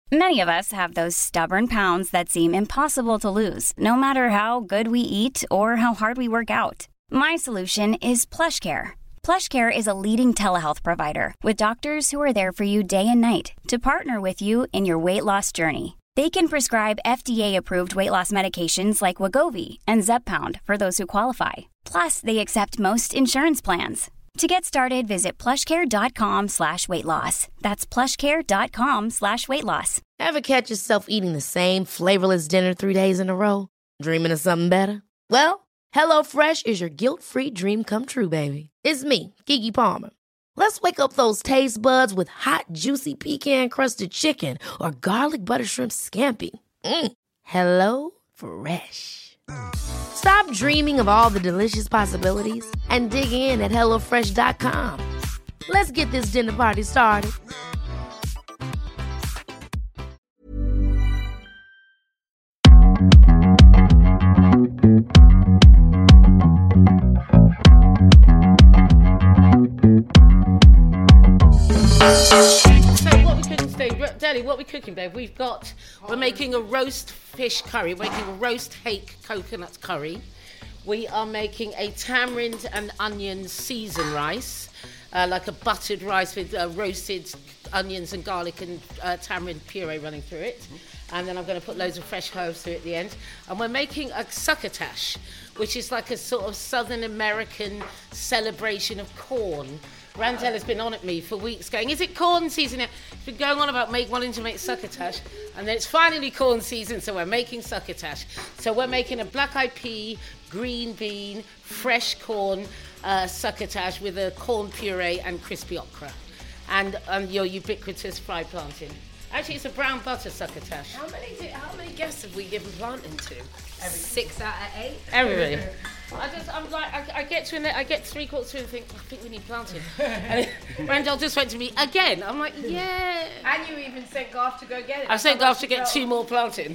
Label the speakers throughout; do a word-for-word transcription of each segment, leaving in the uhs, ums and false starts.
Speaker 1: Many of us have those stubborn pounds that seem impossible to lose, no matter how good we eat or how hard we work out. My solution is PlushCare. PlushCare is a leading telehealth provider with doctors who are there for you day and night to partner with you in your weight loss journey. They can prescribe F D A-approved weight loss medications like Wegovy and Zepbound for those who qualify. Plus, they accept most insurance plans. To get started, visit plushcare.com slash weight loss. That's plushcare.com slash weight loss.
Speaker 2: Ever catch yourself eating the same flavorless dinner three days in a row? Dreaming of something better? Well, HelloFresh is your guilt-free dream come true, baby. It's me, Keke Palmer. Let's wake up those taste buds with hot, juicy pecan-crusted chicken or garlic butter shrimp scampi. Mm. Hello Fresh. Stop dreaming of all the delicious possibilities and dig in at hello fresh dot com. Let's get this dinner party started.
Speaker 3: Deli, what are we cooking, babe? We've got, we're making a roast fish curry. We're making a roast hake coconut curry. We are making a tamarind and onion seasoned rice, uh, like a buttered rice with uh, roasted onions and garlic and uh, tamarind puree running through it. And then I'm going to put loads of fresh herbs through it at the end. And we're making a succotash, which is like a sort of Southern American celebration of corn. Randell has been on at me for weeks going, is it corn season yet? He's been going on about make, wanting to make succotash, and then it's finally corn season, so we're making succotash. So we're making a black-eyed pea, green bean, fresh corn uh, succotash with a corn puree and crispy okra. And um, your ubiquitous fried plantain. Actually, it's a brown butter succotash.
Speaker 4: How many do, how many guests have we given plantain to? Every six out of eight?
Speaker 3: Everybody. I just, I'm like, I, I get to, an, I get three quarters through and think, I think we need plantain. And Randall just went to me again. I'm like, yeah.
Speaker 4: And you even sent Garth to go get it.
Speaker 3: I sent Garth to get two more plantain.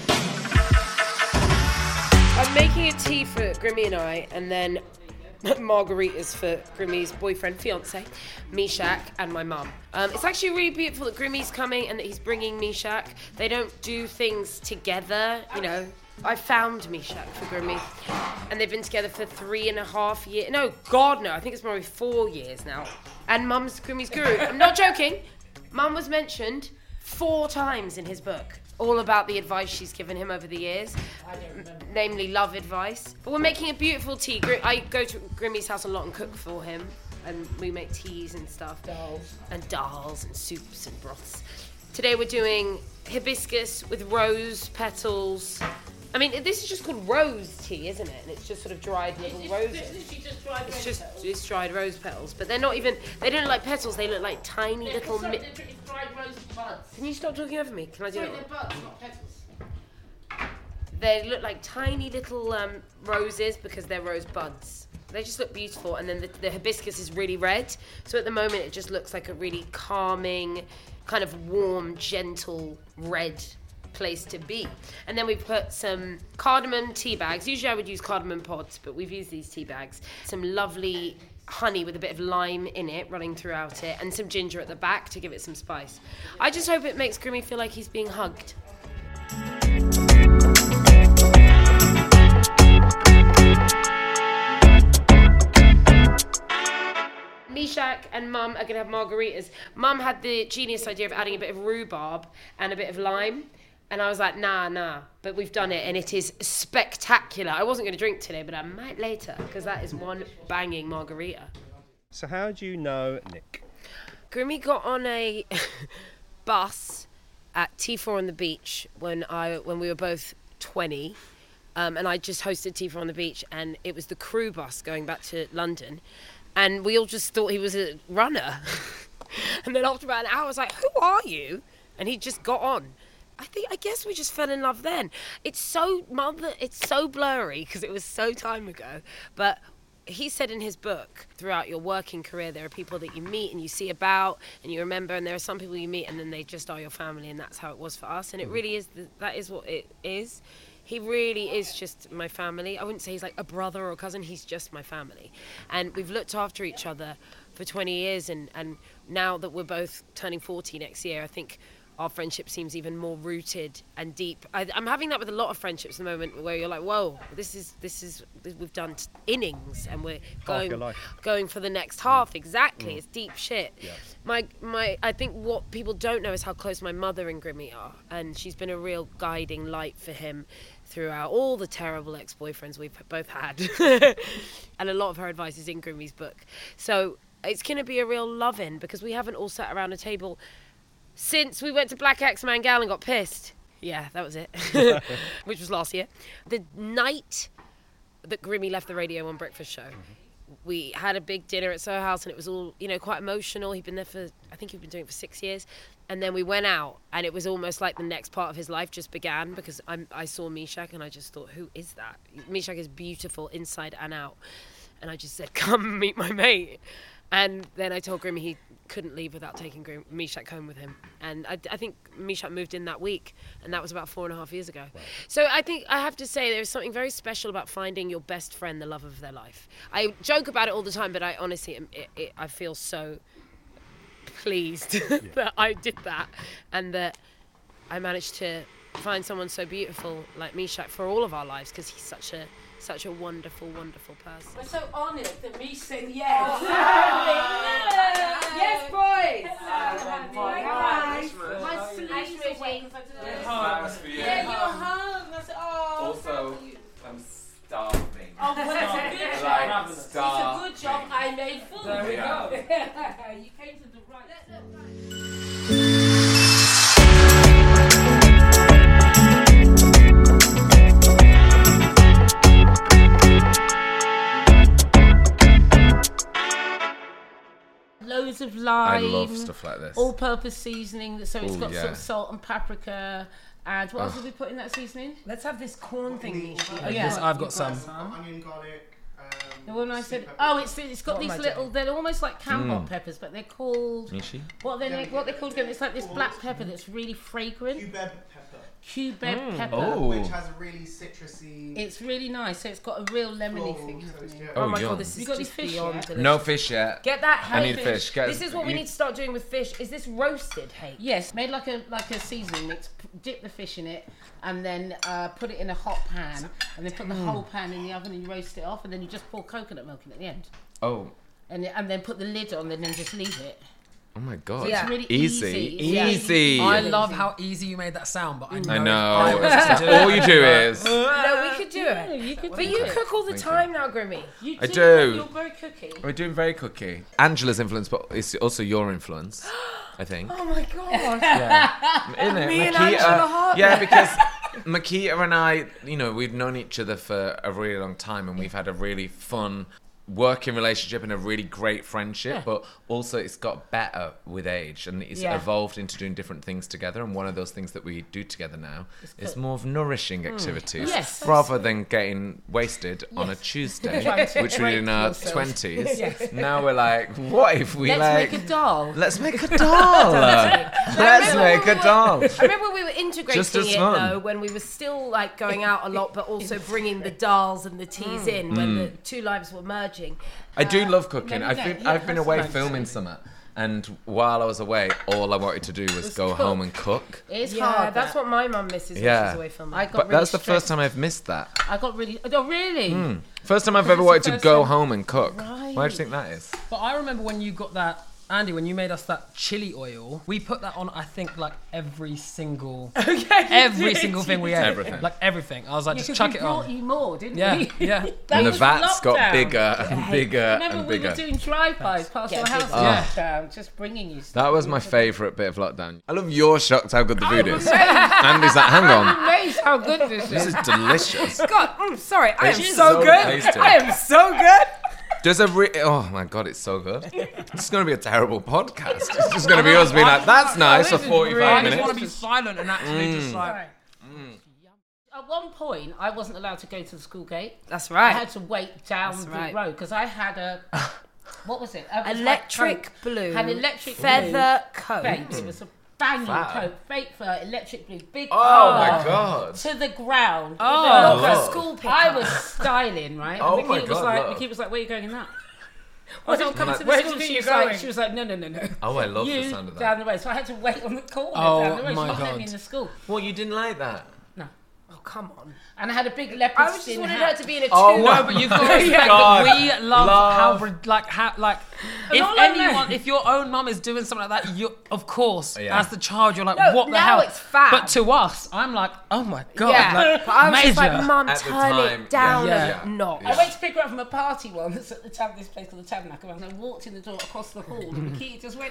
Speaker 4: I'm making a tea for Grimmy and I, and then margaritas for Grimmy's boyfriend, fiance, Mishak, and my mum. Um, it's actually really beautiful that Grimmy's coming and that he's bringing Mishak. They don't do things together, you know. I found Mishak for Grimmy, and they've been together for three and a half years. No, God, no, I think it's probably four years now. And Mum's Grimmy's guru. I'm not joking. Mum was mentioned four times in his book, all about the advice she's given him over the years, namely love advice. But we're making a beautiful tea. I go to Grimmy's house a lot and cook for him, and we make teas and stuff.
Speaker 3: Dals.
Speaker 4: And dals and soups and broths. Today we're doing hibiscus with rose petals. I mean, this is just called rose tea, isn't it? And it's just sort of dried little
Speaker 3: It's,
Speaker 4: roses.
Speaker 3: it's, it's just dried
Speaker 4: It's
Speaker 3: rose
Speaker 4: just
Speaker 3: petals.
Speaker 4: it's dried rose petals, but they're not even. They don't look like petals. They look like tiny
Speaker 3: They're
Speaker 4: little.
Speaker 3: sorry,
Speaker 4: Mi-
Speaker 3: they're dried rose buds.
Speaker 4: Can you stop talking over me? Can I do
Speaker 3: Sorry,
Speaker 4: that?
Speaker 3: they're buds, not petals.
Speaker 4: They look like tiny little um, roses because they're rose buds. They just look beautiful, and then the, the hibiscus is really red. So at the moment, it just looks like a really calming, kind of warm, gentle red place to be. And then we put some cardamom tea bags. Usually I would use cardamom pods, but we've used these tea bags. Some lovely honey with a bit of lime in it running throughout it, and some ginger at the back to give it some spice. I just hope it makes Grimmy feel like he's being hugged. Mishak and Mum are going to have margaritas. Mum had the genius idea of adding a bit of rhubarb and a bit of lime. And I was like, nah, nah. But we've done it, and it is spectacular. I wasn't going to drink today, but I might later, because that is one banging margarita.
Speaker 5: So how do you know Nick?
Speaker 4: Grimmy got on a bus at T four on the beach when I when we were both twenty. Um, and I just hosted T four on the beach, and it was the crew bus going back to London. And we all just thought he was a runner. And then after about an hour, I was like, who are you? And he just got on. I think, I guess we just fell in love then. It's so, mother, it's so blurry because it was so time ago. But he said in his book, throughout your working career, there are people that you meet and you see about and you remember, and there are some people you meet and then they just are your family, and that's how it was for us. And it really is, the, that is what it is. He really is just my family. I wouldn't say he's like a brother or a cousin, he's just my family. And we've looked after each other for twenty years, and, and now that we're both turning forty next year, I think our friendship seems even more rooted and deep. I, I'm having that with a lot of friendships at the moment, where you're like, whoa, this is this is we've done t- innings, and we're going
Speaker 5: your life.
Speaker 4: going for the next half. Exactly,
Speaker 5: Mm.
Speaker 4: it's deep shit.
Speaker 5: Yeah.
Speaker 4: My my, I think what people don't know is how close my mother and Grimmy are, and she's been a real guiding light for him throughout all the terrible ex-boyfriends we've both had, and a lot of her advice is in Grimmy's book. So it's going to be a real love-in, because we haven't all sat around a table since we went to Black X Mangal and got pissed. Yeah, that was it. Which was last year. The night that Grimmy left the radio on Breakfast Show, we had a big dinner at Soho House, and it was all, you know, quite emotional. He'd been there for, I think he'd been doing it for six years. And then we went out, and it was almost like the next part of his life just began, because I'm, I saw Meshack, and I just thought, who is that? Meshack is beautiful inside and out. And I just said, come meet my mate. And then I told Grimmy he couldn't leave without taking Grim- Meshack home with him. And I, I think Meshack moved in that week, and that was about four and a half years ago. Wow. So I think I have to say there's something very special about finding your best friend, the love of their life. I joke about it all the time, but I honestly, it, it, I feel so pleased yeah. that I did that, and that I managed to find someone so beautiful like Meshack for all of our lives, because he's such a such a wonderful, wonderful person.
Speaker 3: We're so honoured that me said yes.
Speaker 4: Yes, boys.
Speaker 3: My sleeves are wet.
Speaker 6: Thanks for you.
Speaker 3: Yeah, you're home. I said, oh.
Speaker 6: Also, I'm starving.
Speaker 3: Oh, well, it's a good
Speaker 6: Like,
Speaker 3: job. It's a
Speaker 6: starving.
Speaker 3: good job I made food.
Speaker 6: There we go.
Speaker 3: You came to the right. Loads of lime.
Speaker 6: I love stuff like this.
Speaker 3: All-purpose seasoning, so it's
Speaker 6: Ooh,
Speaker 3: got
Speaker 6: yeah.
Speaker 3: sort of salt and paprika. And what else
Speaker 6: Ugh.
Speaker 3: did we put in that seasoning?
Speaker 4: Let's have this corn thing.
Speaker 3: Oh yeah,
Speaker 7: Yes, I've got
Speaker 3: you've
Speaker 7: some.
Speaker 8: Onion, garlic. Um,
Speaker 3: The one I said,
Speaker 8: sweet pepper.
Speaker 3: oh, it's it's got
Speaker 4: What
Speaker 3: these
Speaker 4: am I
Speaker 3: little.
Speaker 4: doing?
Speaker 3: They're almost like cambot
Speaker 6: Mm.
Speaker 3: peppers, but they're called.
Speaker 6: Nishi?
Speaker 3: What they what they're called again? It's like this black pepper that's really fragrant.
Speaker 8: Cubeb pepper,
Speaker 3: Cubeb pepper.
Speaker 6: Oh.
Speaker 8: which has a really citrusy.
Speaker 3: It's really nice. So it's got a real lemony
Speaker 8: floral
Speaker 3: thing
Speaker 8: taste,
Speaker 3: happening.
Speaker 8: yeah.
Speaker 6: Oh,
Speaker 4: Oh my
Speaker 6: yum.
Speaker 4: god, this
Speaker 3: You
Speaker 4: is
Speaker 3: got
Speaker 4: just
Speaker 3: any fish
Speaker 4: beyond
Speaker 3: yet?
Speaker 4: delicious.
Speaker 6: No fish yet.
Speaker 4: Get that
Speaker 6: I need
Speaker 4: hake.
Speaker 6: fish. Get,
Speaker 4: This is what we
Speaker 6: you-
Speaker 4: need to start doing with fish. Is this roasted hake?
Speaker 3: Yes, made like a like a seasoning mix. p- Dip the fish in it, and then uh, put it in a hot pan, and then put the whole pan in the oven, and you roast it off, and then you just pour coconut milk in at the end,
Speaker 6: Oh.
Speaker 3: and and then put the lid on, and then just leave it.
Speaker 6: Oh my god.
Speaker 4: Yeah.
Speaker 3: It's really
Speaker 6: Easy.
Speaker 3: easy. Yeah.
Speaker 6: Easy.
Speaker 7: I
Speaker 3: Yeah.
Speaker 7: love how easy you made that sound, but I know.
Speaker 6: I
Speaker 7: if
Speaker 6: know.
Speaker 7: I was
Speaker 6: It's-
Speaker 7: to do it-
Speaker 6: all you do is.
Speaker 4: No, we could do
Speaker 3: Yeah,
Speaker 4: it.
Speaker 3: you could
Speaker 4: But
Speaker 3: do
Speaker 4: you
Speaker 3: it.
Speaker 4: cook all the
Speaker 6: Thank
Speaker 4: time now, Grimmy.
Speaker 3: You
Speaker 6: I
Speaker 3: do.
Speaker 6: do.
Speaker 3: You're very cookie.
Speaker 6: We're doing very cookie. Angela's influence, but it's also your influence, I think.
Speaker 4: Oh my god.
Speaker 6: Yeah. Isn't it?
Speaker 4: Me and
Speaker 6: Makita-
Speaker 4: Angela Hart.
Speaker 6: Yeah, because Makita and I, you know, we've known each other for a really long time, and we've had a really fun working relationship and a really great friendship,
Speaker 3: Yeah.
Speaker 6: but also it's got better with age, and it's
Speaker 3: Yeah.
Speaker 6: evolved into doing different things together. And one of those things that we do together now is
Speaker 3: cook.
Speaker 6: more of nourishing activities,
Speaker 3: Yes.
Speaker 6: rather than getting wasted on a
Speaker 3: Yes.
Speaker 6: Tuesday,
Speaker 3: Trying to
Speaker 6: which we're in
Speaker 3: break
Speaker 6: our
Speaker 3: yourself.
Speaker 6: twenties.
Speaker 3: Yes.
Speaker 6: Now we're like, what if we
Speaker 3: Let's
Speaker 6: like?
Speaker 3: make a doll.
Speaker 6: Let's make a doll. Let's
Speaker 4: remember
Speaker 6: make
Speaker 4: when
Speaker 6: a
Speaker 4: we were-
Speaker 6: doll.
Speaker 4: I remember we were integrating
Speaker 6: Just as
Speaker 4: it
Speaker 6: fun.
Speaker 4: though when we were still like going out a lot, but also bringing the dals and the teas in when the two lives were merging.
Speaker 6: I do love cooking.
Speaker 3: no,
Speaker 6: I've
Speaker 3: no,
Speaker 6: been
Speaker 3: yeah,
Speaker 6: I've been
Speaker 3: that's
Speaker 6: away
Speaker 3: right.
Speaker 6: filming summer, and while I was away, all I wanted to do was
Speaker 3: Was
Speaker 6: go
Speaker 3: cook.
Speaker 6: home and cook.
Speaker 3: It's
Speaker 4: Yeah,
Speaker 3: hard.
Speaker 4: that's
Speaker 3: that.
Speaker 4: what my mum misses
Speaker 6: Yeah.
Speaker 4: when she's away filming.
Speaker 3: I got.
Speaker 6: But
Speaker 3: really
Speaker 6: that's the first
Speaker 3: stressed.
Speaker 6: time I've missed that.
Speaker 3: I got really. Oh really?
Speaker 6: First time I've ever
Speaker 3: the
Speaker 6: wanted to
Speaker 3: first
Speaker 6: go
Speaker 3: time-
Speaker 6: home and cook.
Speaker 3: Right.
Speaker 6: Why do you think that is?
Speaker 7: But I remember when you got that, Andy, when you made us that chili oil, we put that on, I think, like every single, every single thing we ate.
Speaker 6: Everything.
Speaker 7: Like everything. I was like,
Speaker 3: Yeah,
Speaker 7: just
Speaker 3: 'cause
Speaker 7: chuck
Speaker 3: we
Speaker 7: it
Speaker 3: brought
Speaker 7: on.
Speaker 3: you more, didn't
Speaker 7: Yeah,
Speaker 3: we?
Speaker 7: yeah.
Speaker 3: That
Speaker 6: And the
Speaker 3: was
Speaker 6: vats got
Speaker 3: lockdown.
Speaker 6: bigger and bigger
Speaker 3: Remember
Speaker 6: and
Speaker 3: we
Speaker 6: bigger.
Speaker 3: were doing drive-bys past
Speaker 4: Yeah,
Speaker 3: your house
Speaker 4: big-
Speaker 3: in
Speaker 7: Yeah.
Speaker 3: lockdown, just bringing you stuff.
Speaker 6: That was my favourite bit of lockdown. I love you're shocked how good the food is. Andy's like, hang on,
Speaker 3: Amazed how good this
Speaker 6: this
Speaker 3: is.
Speaker 6: is delicious.
Speaker 4: God, mm, sorry, I am
Speaker 6: It's
Speaker 4: so,
Speaker 6: so
Speaker 4: good.
Speaker 6: tasty.
Speaker 4: I am so good.
Speaker 6: There's a re- oh my god, it's so good. It's going to be a terrible podcast. It's just going to be us being like, that's nice for
Speaker 3: this is
Speaker 6: forty-five
Speaker 3: really
Speaker 7: I just
Speaker 6: minutes.
Speaker 7: want to be silent and actually just like.
Speaker 3: At one point, I wasn't allowed to go to the school gate.
Speaker 4: That's
Speaker 3: I
Speaker 4: right.
Speaker 3: had to wait down
Speaker 4: That's
Speaker 3: the
Speaker 4: right.
Speaker 3: road because I had a what was it? It was
Speaker 4: Electric
Speaker 3: like Coke.
Speaker 4: blue.
Speaker 3: Had electric
Speaker 4: feather
Speaker 3: blue
Speaker 4: coat.
Speaker 3: Vapes. It was a banging
Speaker 6: Wow.
Speaker 3: coat, fake fur, electric blue, big.
Speaker 6: Oh
Speaker 3: car,
Speaker 6: my god.
Speaker 3: To the ground.
Speaker 4: Oh,
Speaker 3: With a-
Speaker 6: Love.
Speaker 4: school pickup.
Speaker 3: I was styling, right?
Speaker 6: Oh
Speaker 3: and
Speaker 6: my
Speaker 3: Mickey was
Speaker 6: God,
Speaker 3: like,
Speaker 6: love.
Speaker 3: Mickey was like, "Where are you going in that?" Well,
Speaker 4: don't come
Speaker 3: where
Speaker 4: to the
Speaker 3: where
Speaker 4: school
Speaker 3: did
Speaker 4: that
Speaker 3: she
Speaker 4: you're
Speaker 3: was like,
Speaker 4: going.
Speaker 3: she was like, no, no, no, no.
Speaker 6: Oh, I love
Speaker 3: you
Speaker 6: the sound of that.
Speaker 3: down the way. So I had to wait on the corner
Speaker 7: Oh,
Speaker 3: down the way. She
Speaker 7: my
Speaker 3: wouldn't let
Speaker 7: God.
Speaker 3: me in the school.
Speaker 6: What, you didn't like that?
Speaker 3: No.
Speaker 4: Oh, come on.
Speaker 3: And I had a big leopard
Speaker 4: I was just
Speaker 3: skin
Speaker 4: wanted
Speaker 3: hat.
Speaker 4: her to be in a
Speaker 6: Oh,
Speaker 4: tube.
Speaker 6: no,
Speaker 7: No, but you've got to respect
Speaker 6: God.
Speaker 7: that we love,
Speaker 6: Love.
Speaker 7: how, like, how, like, if
Speaker 3: not like
Speaker 7: anyone,
Speaker 3: that.
Speaker 7: if your own mum is doing something like that, you, of course,
Speaker 6: Yeah.
Speaker 7: as the child, you're like,
Speaker 4: No,
Speaker 7: what the
Speaker 4: now
Speaker 7: hell?
Speaker 4: it's fab.
Speaker 7: But to us, I'm like, oh my god,
Speaker 4: Yeah,
Speaker 7: like,
Speaker 4: but I was just
Speaker 7: major.
Speaker 4: like, Mum,
Speaker 6: At the
Speaker 4: turn
Speaker 6: time,
Speaker 4: it down
Speaker 7: yeah.
Speaker 4: a notch.
Speaker 3: I went to pick her up from a party once at the tab- this place called the Tabernacle, and I walked in the door across the hall, and the key just went,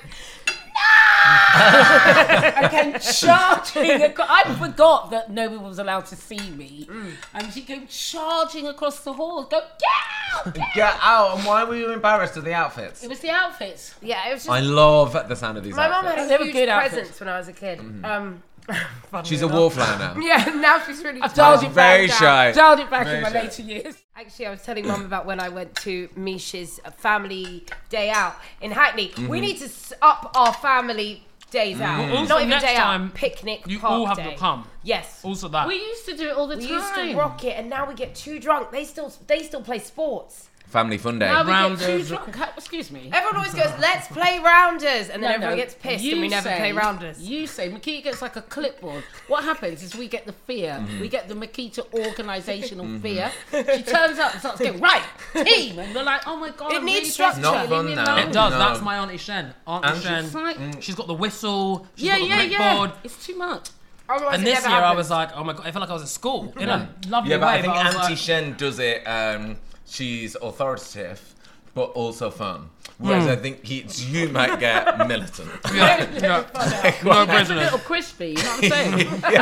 Speaker 3: I came charging. Across, I forgot that nobody was allowed to see me, and she came charging across the hall. Go get out! Get
Speaker 6: Get out! And why were you embarrassed of the outfits?
Speaker 3: It was the outfits.
Speaker 4: Yeah, it was just.
Speaker 6: I love the sound of these
Speaker 4: My mum
Speaker 6: outfits.
Speaker 4: had
Speaker 3: They
Speaker 4: a
Speaker 3: were
Speaker 4: huge
Speaker 3: good outfits.
Speaker 4: presence when I was a kid. Um, funnily
Speaker 6: She's a
Speaker 4: enough.
Speaker 6: wallflower now.
Speaker 4: Yeah, now she's really.
Speaker 3: I dialed
Speaker 6: She's
Speaker 3: it
Speaker 6: very
Speaker 3: back
Speaker 6: shy.
Speaker 3: down. Dialed it back
Speaker 6: Very
Speaker 3: in my
Speaker 6: shy.
Speaker 3: later years.
Speaker 4: Actually, I was telling Mum about when I went to Misha's family day out in Hackney.
Speaker 6: Mm-hmm.
Speaker 4: We need to s- up our family days out.
Speaker 7: Also,
Speaker 4: Not even
Speaker 7: next
Speaker 4: day
Speaker 7: time,
Speaker 4: out. Picnic
Speaker 7: you
Speaker 4: park
Speaker 7: all have
Speaker 4: day.
Speaker 7: to come.
Speaker 4: Yes.
Speaker 7: Also that.
Speaker 3: We used to do it all the
Speaker 4: We
Speaker 3: time.
Speaker 4: used to rock it, and now we get too drunk. They still, they still play sports.
Speaker 6: Family fun day.
Speaker 3: Now we get
Speaker 7: Rounders.
Speaker 3: too drunk. Ha- Excuse me.
Speaker 4: Everyone always goes, "Let's play rounders," and then
Speaker 3: No,
Speaker 4: everyone
Speaker 3: no.
Speaker 4: gets pissed,
Speaker 3: You
Speaker 4: and we never
Speaker 3: say-
Speaker 4: play rounders.
Speaker 3: You say Makita gets like a clipboard. What happens is we get the fear.
Speaker 6: Mm-hmm.
Speaker 3: We get the Makita organisational fear. She turns up and starts going, right, team. And we're like, oh my God.
Speaker 4: It
Speaker 3: I'm
Speaker 4: needs
Speaker 3: really
Speaker 4: structure.
Speaker 3: stressed.
Speaker 6: Not fun
Speaker 3: Leave me
Speaker 6: now.
Speaker 3: alone.
Speaker 7: It does.
Speaker 6: No.
Speaker 7: That's my auntie Shen. Auntie
Speaker 6: And
Speaker 7: Shen.
Speaker 3: It's like,
Speaker 7: She's got the whistle. She's
Speaker 3: yeah,
Speaker 7: got the
Speaker 3: yeah,
Speaker 7: clipboard.
Speaker 3: yeah. It's too much.
Speaker 4: Otherwise,
Speaker 7: And
Speaker 4: it
Speaker 7: this
Speaker 4: never
Speaker 7: year I
Speaker 4: happens.
Speaker 7: was like, oh my god, I felt like I was at school in a lovely
Speaker 6: Yeah, but
Speaker 7: way.
Speaker 6: I think
Speaker 7: but I was
Speaker 6: Auntie
Speaker 7: like,
Speaker 6: Shen does it. Um, she's authoritative, but also fun. Whereas I think he, you might get militant.
Speaker 7: yeah, no, no
Speaker 3: A
Speaker 7: business.
Speaker 3: little crispy, you know what I'm saying?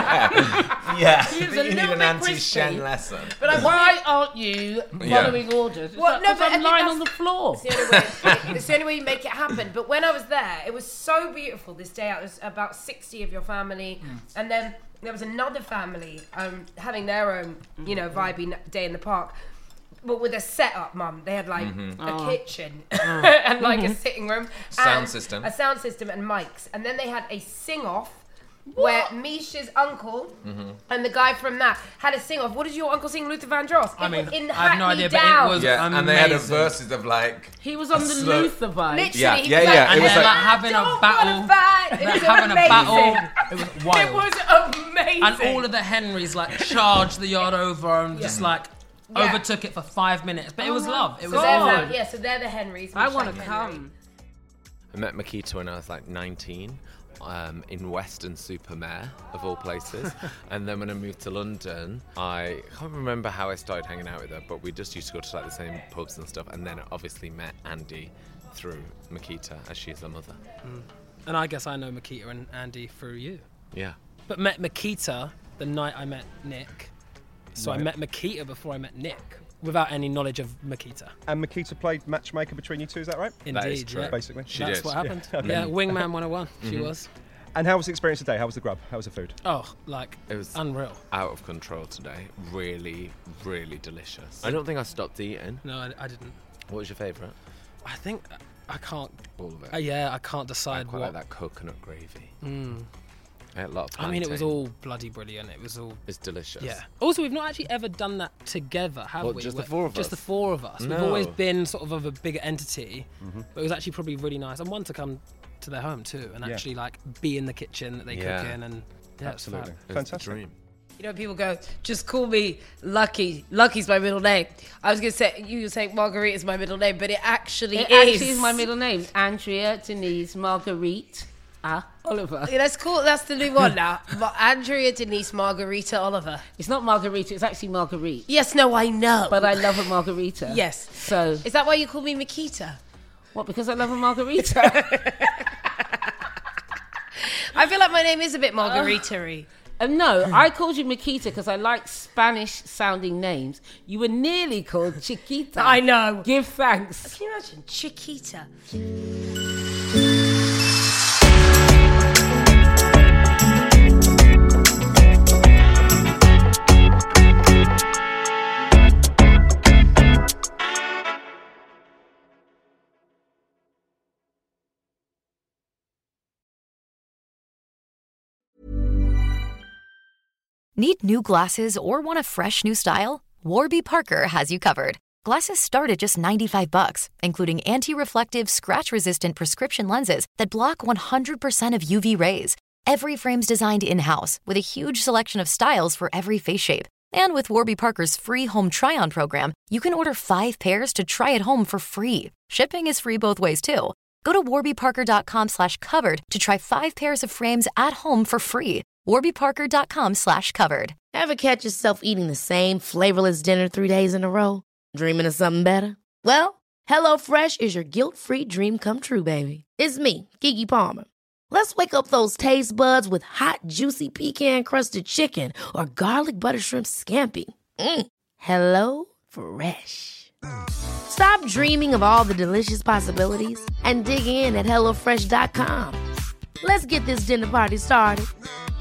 Speaker 6: yeah, yeah. I
Speaker 3: He
Speaker 6: think
Speaker 3: was
Speaker 6: you
Speaker 3: a
Speaker 6: need
Speaker 3: little
Speaker 6: an
Speaker 3: bit
Speaker 6: Auntie
Speaker 3: crispy.
Speaker 6: Shen lesson.
Speaker 3: But like, why aren't you
Speaker 6: Yeah.
Speaker 3: following orders? It's
Speaker 4: Well,
Speaker 3: like,
Speaker 4: no,
Speaker 3: 'cause
Speaker 4: but I
Speaker 3: I'm
Speaker 4: think
Speaker 3: lying
Speaker 4: that's-
Speaker 3: on the floor.
Speaker 4: It's the only way. It's the only way you make it happen. But when I was there, it was so beautiful. This day out, there was about sixty of your family, and then there was another family um, having their own, you know, vibey n- day in the park. But with a setup, Mum, they had like a kitchen and like a sitting room,
Speaker 6: Sound
Speaker 4: and
Speaker 6: system.
Speaker 4: a sound system, and mics, and then they had a sing-off. Where Misha's uncle and the guy from that had a sing-off. What did your uncle sing, Luther Vandross? It
Speaker 7: I mean,
Speaker 4: was in
Speaker 7: I have no
Speaker 4: Hackney
Speaker 7: idea, but it
Speaker 4: Down.
Speaker 7: was-
Speaker 6: Yeah, and they had a
Speaker 7: amazing.
Speaker 6: verses of like.
Speaker 3: He was on the
Speaker 6: slow-
Speaker 3: Luther vibe.
Speaker 4: Literally,
Speaker 6: Yeah,
Speaker 4: he
Speaker 6: yeah,
Speaker 4: was like,
Speaker 6: yeah, it
Speaker 7: And
Speaker 6: was
Speaker 7: they're
Speaker 6: like-
Speaker 7: like having
Speaker 4: "Don't
Speaker 7: a
Speaker 4: wanna
Speaker 7: battle.
Speaker 4: fight." It
Speaker 7: They're
Speaker 4: was
Speaker 7: having
Speaker 4: amazing.
Speaker 7: a battle. It was wild.
Speaker 4: It was amazing.
Speaker 7: And all of the Henrys like charged the yard over and just like
Speaker 4: Yeah.
Speaker 7: overtook it for five minutes. But it was love. It
Speaker 4: So
Speaker 7: was
Speaker 4: they're
Speaker 7: love.
Speaker 4: the, yeah, so they're the Henrys.
Speaker 3: I
Speaker 4: Misha
Speaker 3: want
Speaker 4: and
Speaker 3: to
Speaker 4: Henry.
Speaker 3: come.
Speaker 9: I met Makita when I was like nineteen um, in Weston Supermare, of all places. And then when I moved to London, I can't remember how I started hanging out with her, but we just used to go to like the same pubs and stuff. And then I obviously met Andy through Makita, as she is her mother.
Speaker 7: And I guess I know Makita and Andy through you.
Speaker 9: Yeah.
Speaker 7: But met Makita the night I met Nick. So I
Speaker 5: Right.
Speaker 7: met Makita before I met Nick, without any knowledge of Makita.
Speaker 5: And Makita played matchmaker between you two, is that right?
Speaker 7: Indeed,
Speaker 9: That is true.
Speaker 7: yeah.
Speaker 5: Basically.
Speaker 9: She
Speaker 7: That's
Speaker 9: did.
Speaker 7: what happened.
Speaker 5: Yeah,
Speaker 7: Yeah,
Speaker 5: okay.
Speaker 7: Wingman one oh one, she was.
Speaker 5: And how was the experience today? How was the grub? How was the food?
Speaker 7: Oh, like,
Speaker 9: It was
Speaker 7: unreal.
Speaker 9: out of control today. Really, really delicious. I don't think I stopped eating.
Speaker 7: No, I, I didn't.
Speaker 9: What was your favourite?
Speaker 7: I think I can't.
Speaker 9: All of it.
Speaker 7: Uh, yeah, I can't
Speaker 9: I
Speaker 7: decide
Speaker 9: quite
Speaker 7: what.
Speaker 9: like that coconut gravy.
Speaker 7: Mm.
Speaker 9: I had a lot of
Speaker 7: I mean, it was
Speaker 9: plantain.
Speaker 7: all bloody brilliant. It was all.
Speaker 9: It's delicious.
Speaker 7: Yeah. Also, we've not actually ever done that together, have
Speaker 9: What,
Speaker 7: we?
Speaker 9: just the
Speaker 7: We're-
Speaker 9: four of
Speaker 7: Just
Speaker 9: us?
Speaker 7: the four of us. We've
Speaker 9: No.
Speaker 7: always been sort of of a bigger entity,
Speaker 5: Mm-hmm.
Speaker 7: but it was actually probably really nice. And one to come to their home too, and
Speaker 5: Yeah.
Speaker 7: actually like be in the kitchen that they
Speaker 9: Yeah.
Speaker 7: cook in, and yeah, it's
Speaker 5: Absolutely.
Speaker 7: fab.
Speaker 9: It was
Speaker 5: Fantastic.
Speaker 9: the dream.
Speaker 4: You know, people go, just call me Lucky. Lucky's my middle name. I was going to say, you were saying Marguerite is my middle name, but it actually
Speaker 3: It
Speaker 4: is.
Speaker 3: actually is my middle name. Andrea Denise Marguerite Ah Oliver.
Speaker 4: Yeah, that's cool. That's the new one now. Ma- Andrea Denise Margarita Oliver.
Speaker 3: It's not Margarita, it's actually Marguerite.
Speaker 4: Yes, no, I know.
Speaker 3: But I love a margarita.
Speaker 4: Yes.
Speaker 3: So,
Speaker 4: Is that why you call me Makita?
Speaker 3: what, because I love a margarita?
Speaker 4: I feel like my name is a bit margarita-y.
Speaker 3: Uh, no, I called you Makita because I like Spanish-sounding names. You were nearly called Chiquita.
Speaker 4: I know.
Speaker 3: Give thanks.
Speaker 4: Can you imagine? Chiquita.
Speaker 10: Need new glasses or want a fresh new style? Warby Parker has you covered. Glasses start at just ninety-five bucks, including anti-reflective, scratch-resistant prescription lenses that block one hundred percent of U V rays. Every frame's designed in-house with a huge selection of styles for every face shape. And with Warby Parker's free home try-on program, you can order five pairs to try at home for free. Shipping is free both ways, too. Go to warbyparker.com slash covered to try five pairs of frames at home for free. warbyparker.com slash covered.
Speaker 2: Ever catch yourself eating the same flavorless dinner three days in a row? Dreaming of something better? Well, HelloFresh is your guilt-free dream come true, baby. It's me, Keke Palmer. Let's wake up those taste buds with hot, juicy pecan-crusted chicken or garlic butter shrimp scampi. Mm. Hello Fresh. Stop dreaming of all the delicious possibilities and dig in at HelloFresh dot com. Let's get this dinner party started.